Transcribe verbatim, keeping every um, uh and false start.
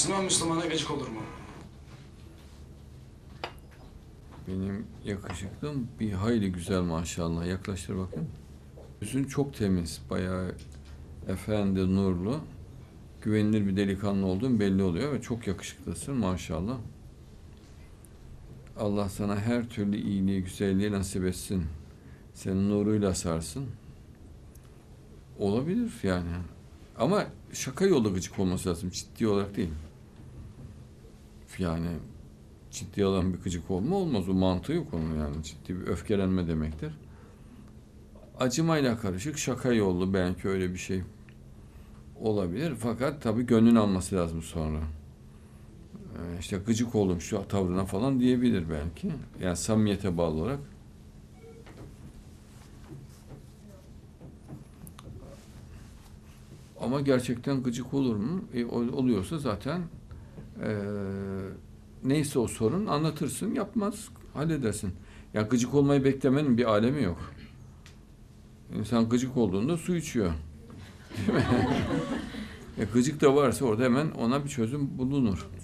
Müslüman Müslümana gıcık olur mu? Benim yakışıklım bir hayli güzel maşallah. Yaklaştır bakayım. Yüzün çok temiz, bayağı efendi, nurlu, güvenilir bir delikanlı olduğun belli oluyor ve çok yakışıklısın maşallah. Allah sana her türlü iyiliği, güzelliği nasip etsin. Senin nuruyla sarsın. Olabilir yani. Ama şaka yolu gıcık olması lazım, ciddi olarak değil. Yani ciddi alan bir gıcık olma olmaz. O mantığı yok onun yani. Ciddi bir öfkelenme demektir. Acımayla karışık şaka yollu belki öyle bir şey olabilir. Fakat tabii gönlün alması lazım sonra. Ee, işte gıcık oldum şu tavrına falan diyebilir belki. Yani samimiyete bağlı olarak. Ama gerçekten gıcık olur mu? E, oluyorsa zaten e, neyse o sorun anlatırsın, yapmaz, halledersin. Yani gıcık olmayı beklemenin bir alemi yok. İnsan gıcık olduğunda su içiyor. Değil mi? E, gıcık da varsa orada hemen ona bir çözüm bulunur.